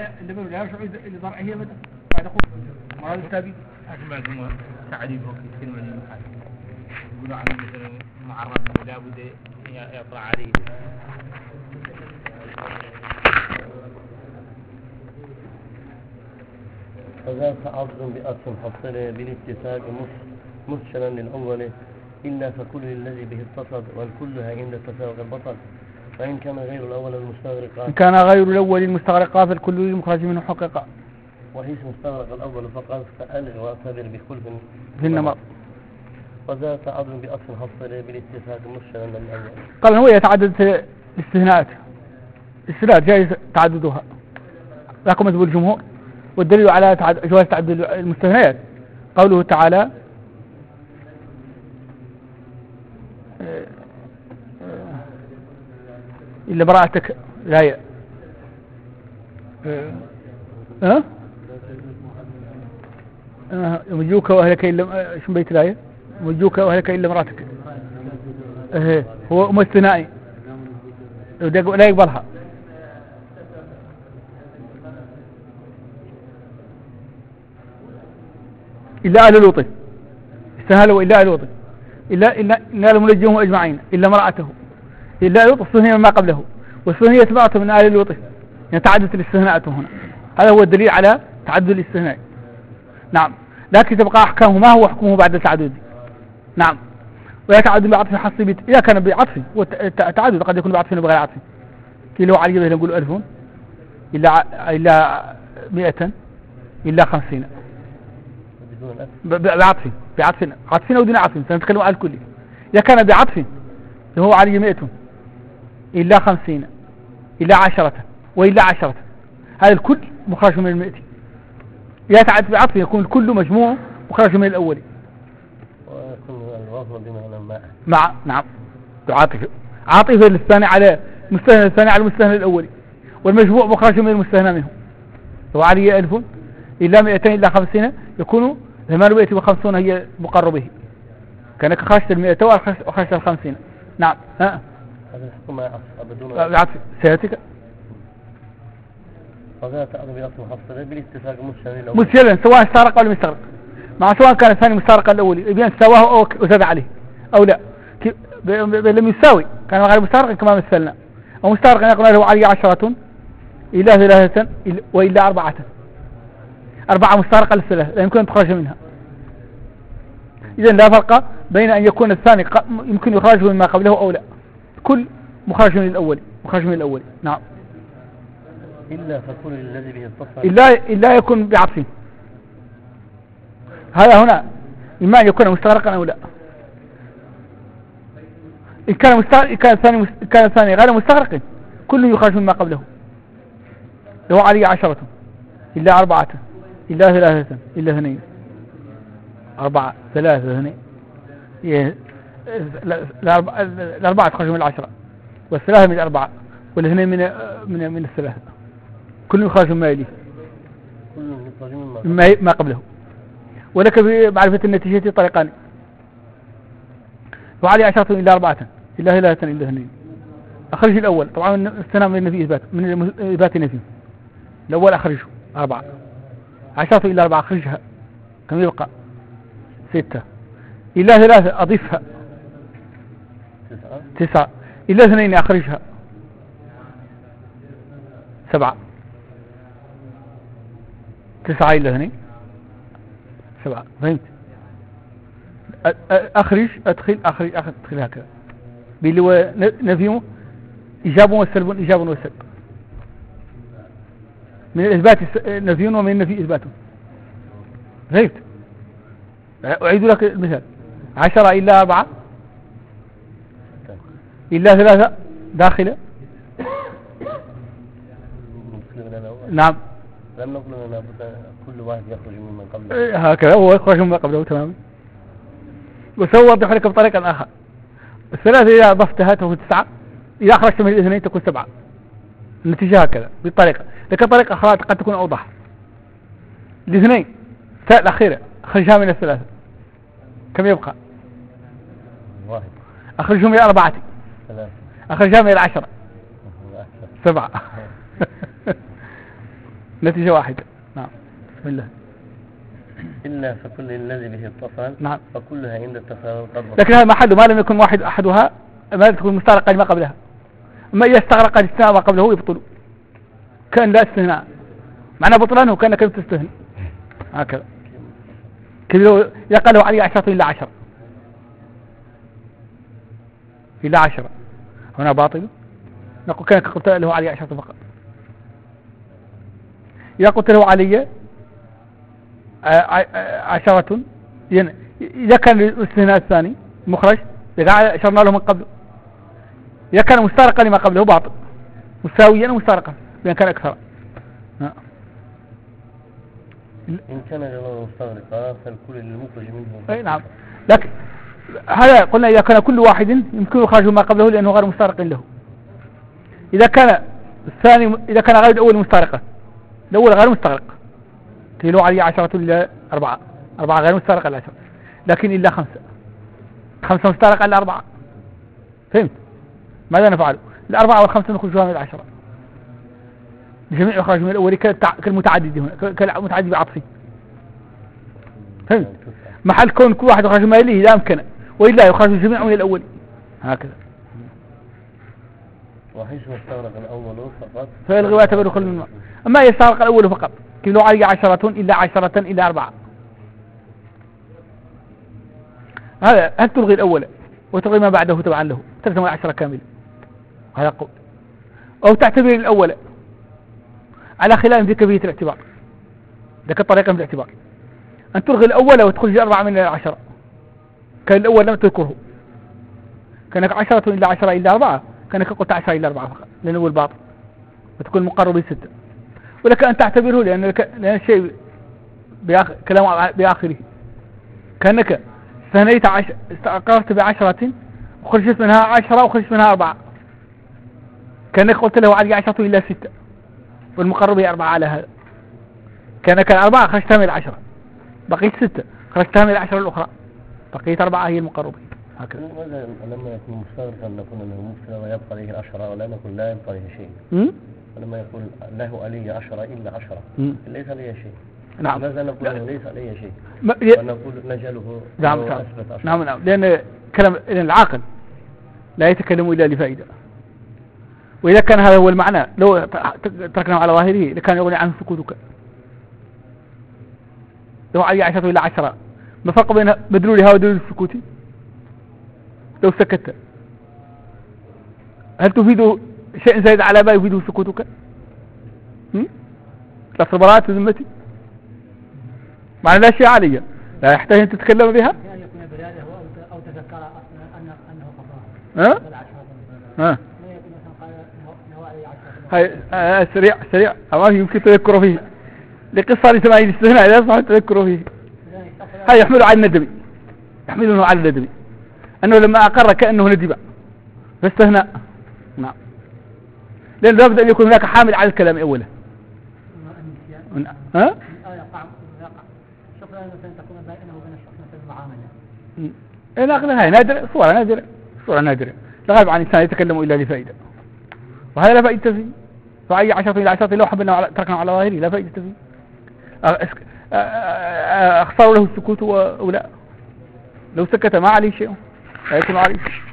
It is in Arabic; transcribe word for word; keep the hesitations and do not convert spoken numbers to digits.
اللي بيقول لا يشرع اللي ضرع هي بدأ بعد أقول مراد التابي أكمل تعريف كثير من المحاسن يقولوا عنه مثلا معرض لا بد يطلع عليه فذا تعظم بأصل حصله بالاتفاق مسشلا للأول إلا فكل الذي به اتصل والكلها عند التساوق البطل فإن كان غير الأول المستغرقات إن كان غير الأول المستغرقات فالكل المخرج منه حقيقة وحيث مستغرق الأول فقط فألغ واعتبر بكل في النمط وذا تعظم بأصل حصله بالاتفاق مسشلا للأول. قال هو يتعدد الاستثناءات الاستثناءات جائز تعددها لكم مذهب الجمهور والدليل على جواز تعدد المستثنيات قوله تعالى إلا براءتك لا ي... ها مجوك وأهلك إلا شو بيت الآية مجوك وأهلك إلا مراتك إيه هو مستثنائي لا يقبلها إلا أهل لوط استهالوا إلا أهل لوط إلا إلا إلا منجهم أجمعين إلا مرأته إلا لوط استثنية مما قبله واستثنية تبعته من آل لوط يعني تعدد الاستثناءات هنا هذا هو الدليل على تعدد الاستثناء نعم لكن تبقى أحكامه ما هو حكمه بعد التعدد نعم ويتعدد بعطف حصي إذا كان بعطف والتعدد قد يكون بعطف بغير عطف كيلو علي به نقول ألف إلا إلا مئة إلا خمسين بعطف بعطف عطف أو دون عطف سنتكلم على الكل إذا كان بعطف هو علي مئة إلا خمسين إلا عشرة وإلا عشرة هذا الكل مخرج من المئة إذا تعدد بعطف يكون الكل مجموع مخرج من الأول ويكون الوصل بمعنى ما مع نعم عاطفة عاطفة للثاني على مستثنى الثاني على المستثنى الأول والمجموع مخرج من المستثنى منه هو علي ألف إلا مئتين إلا خمسين يكون ثمانمائة وخمسون هي مقر به كانك خرجت المئة وخرجت الخمسين نعم ها هذا الحكم ما بدون بعطف سيأتيك وذا تعظم بأصل محصله بالاتفاق مسشلا مسشلا سواء استغرق أو لم يستغرق مع سواء كان الثاني مستغرقا الأول بأن سواه أو زاد عليه أو لا لم يساوي كان غير مستغرق كما مثلنا أو مستغرق يقول له علي عشرة إلا ثلاثة وإلا أربعة أربعة مستغرقة للثلاثة لا يمكن أن تخرج منها إذن لا فرق بين أن يكون الثاني يمكن يخرج مما قبله أو لا كل مخرج من الأول مخرج من الأول نعم إلا فكل الذي به اتصل إلا إلا يكون بعطف هذا هنا إما أن يكون مستغرقا أو لا إن كان مستغرق كان الثاني كان الثاني غير مستغرق كل يخرج مما قبله لو علي عشرة إلا أربعة إلا ثلاثة إلا اثنين أربعة ثلاثة اثنين الأربعة تخرج من العشرة والثلاثة من الأربعة والاثنين من من من الثلاثة كل يخرج مما يليه مما ما قبله ولك في معرفة النتيجة طريقان وعلي عشرة إلا أربعة إلا ثلاثة إلا اثنين أخرج الأول طبعا استنام من النفي إثبات من إثبات النفي الأول أخرجه أربعة عشرة إلا أربعة أخرجها كم يبقى ستة إلا ثلاثة أضيفها تسعة إلا اثنين أخرجها سبعة تسعة إلا اثنين سبعة فهمت أخرج أدخل أخرج أدخل هكذا باللي هو نفيه إيجاب وسلب إيجاب وسلب من الإثبات نفي ومن النفي إثبات فهمت أعيد لك المثال عشرة إلا أربعة إلا ثلاثة داخلة نعم لم نقل أن كل واحد يخرج ممن قبله هكذا هو يخرج ممن قبله تماما وسوضح لك بطريقة آخر الثلاثة إذا أضفتها تكون تسعة إذا أخرجت من الاثنين تكون سبعة النتيجة هكذا بالطريقة لكن طريقة أخرى قد تكون أوضح الاثنين الثالث الأخيرة أخرجها من الثلاثة كم يبقى واحد أخرجهم من الأربعة أخرجها من العشرة سبعة نتيجة واحدة. نعم. بسم الله. إلا فكل الذي به اتصل. نعم. فكلها عند التفاضل قد بطل. لكن هذا ما حد ما لم يكن واحد أحدها ما تكون مستغرقة لما قبلها. أما إذا استغرق الاستثناء ما قبله يبطل. كان لا استثناء. معنى بطلانه كان كيف تستثنى. هكذا. كذا يقال عليه عشرة إلا عشرة. إلا عشرة. هنا باطل. نقول كان قلت له علي عشرة فقط. إذا قلت له علي عشرة يعني إذا كان الاستثناء الثاني مخرج إذا أشرنا له من قبل إذا كان مستغرقا لما قبله باطل مساويا مستغرقا لأن كان أكثر. إن كان غير مستغرقا فالكل للمخرج منه. أي نعم. لكن هذا قلنا إذا كان كل واحد يمكن إخراجه ما قبله لأنه غير مستغرق له. إذا كان الثاني إذا كان غير الأول مستغرقا الأول غير مستغرق كيلو عليه عشرة إلا أربعة أربعة غير مستغرقة العشرة لكن إلا خمسة خمسة مستغرقة إلا أربعة. فهمت؟ ماذا نفعل؟ الأربعة والخمسة نخرجها من العشرة الجميع يخرج من الأول كالمتعدد هنا كالمتعدد بعطفه. فهمت؟ محل كون كل واحد يخرج ما يليه لا يمكن وإلا يخرج الجميع من الأول هكذا. وحيث مستغرق الأول فقط فيلغي ويعتبر كل من أما يستغرق الأول فقط كيلو عليه عشرة إلا عشرة إلا أربعة. هذا هل تلغي الأول وتلغي ما بعده تبعا له تلزم العشرة كاملة هذا قول أو تعتبر الأول على خلاف في كيفية الاعتبار ذاك الطريقة من الاعتبار أن تلغي الأول وتخرج أربعة من العشرة كان الأول لم تذكره كانك عشرة إلا عشرة إلا أربعة كانك قلت عشرة إلا أربعة فقط لأنه هو الباطل وتكون مقرب ستة ولك أن تعتبره لأن, لأن الشيء بآخر كلام بآخره كأنك استهنيت عش... استقررت بعشرة وخرجت منها عشرة وخرجت منها أربعة كأنك قلت له علي عشرة إلا ستة والمقرب هي أربعة على هذا كأنك أربعة خرجتها من العشرة بقيت ستة خرجتها من العشرة الأخرى بقيت أربعة هي المقربة هكذا. لما يكون مستغرقا نقول أنه مفسد ويبقى عليه العشرة ولا نقول لا يبقى عليه شيء. ولما يقول له علي عشرة إلا عشرة ليس عليه شيء. نعم. ماذا نقول له ليس عليه شيء ونقول نجله نعم نعم. نعم نعم لأن كلام العاقل لا يتكلم إلا لفائدة وإذا كان هذا هو المعنى لو تركناه على ظاهره لكان يغني عنه سكوتك. لو علي عشرة إلا عشرة ما فرق بين مدلولها ودلول السكوت لو سكت هل تفيد شيء زائد على ما يفيده سكوتك؟ لا صبرات ذمتي معنى لا شيء علي لا يحتاج أن تتكلم بها يعني يكون بلاده أو تذكر أنه أنه قضاء ها؟ ها؟ ما يكون مثلا قال أنه علي عشرة هاي سريع سريع أما يمكن تذكره فيه لقصة لسماعي الاستثناء لا يصح تذكره فيه. هاي يحمله على الندب يحمله على الندب أنه لما أقر كأنه ندب فاستهناء. نعم لأن لابد أن يكون هناك حامل على الكلام أولا. ها؟ شكرا مثلا تكون بينه وبين الشخص مثل المعاملة. إيه ناقل هاي نادرة صورة نادرة صورة نادرة لا غالب عن إنسان يتكلم إلا لفائدة وهذا لا فائدة فيه. فأي عشرة إلى عشرة لو حبنا تركنا على ظاهره لا فائدة فيه. أخسر له السكوت أو لا لو سكت ما عليه شيء لا يكون عليه